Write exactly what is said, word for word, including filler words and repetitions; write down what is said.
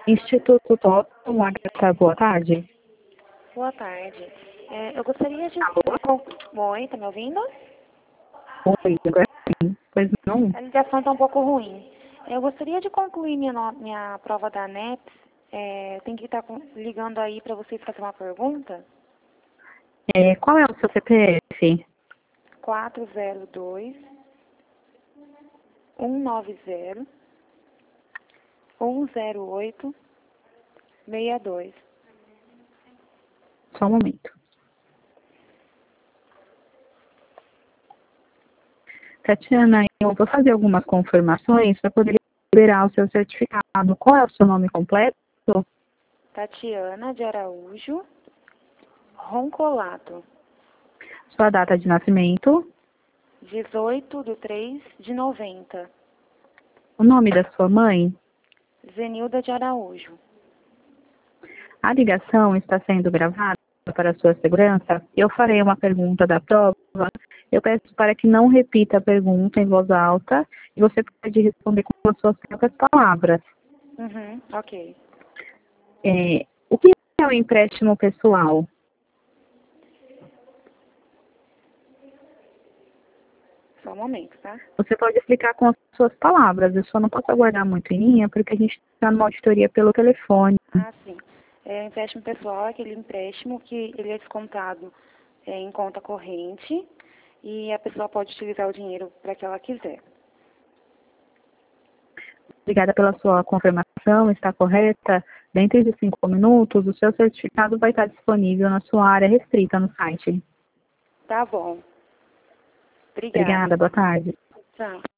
Instituto Totem H, boa tarde. Boa tarde. É, eu gostaria de... Alô? com- Oi, tá me ouvindo? Oi, agora sim. Pois não? A ligação está um pouco ruim. Eu gostaria de concluir minha, no- minha prova da ANEPS. É, tem que estar com- ligando aí para vocês fazer uma pergunta. É, qual é o seu C P F? quatro zero dois, um nove zero, um zero oito, seis dois. Só um momento. Tatiana, eu vou fazer algumas confirmações para poder liberar o seu certificado. Qual é o seu nome completo? Tatiana de Araújo Roncolato. Sua data de nascimento? dezoito de três de noventa. O nome da sua mãe? Zenilda de Araújo. A ligação está sendo gravada para a sua segurança. Eu farei uma pergunta da prova. Eu peço para que não repita a pergunta em voz alta e você pode responder com as suas próprias palavras. Uhum, ok. É, o que é o empréstimo pessoal? Só um momento, tá? Você pode explicar com as suas palavras. Eu só não posso aguardar muito em linha porque a gente está numa auditoria pelo telefone. Ah, sim. É, o empréstimo pessoal é aquele empréstimo que ele é descontado é, em conta corrente e a pessoa pode utilizar o dinheiro para que ela quiser. Obrigada pela sua confirmação, está correta? Dentro de cinco minutos, o seu certificado vai estar disponível na sua área restrita no site. Tá bom. Obrigada. Obrigada, boa tarde. Tchau.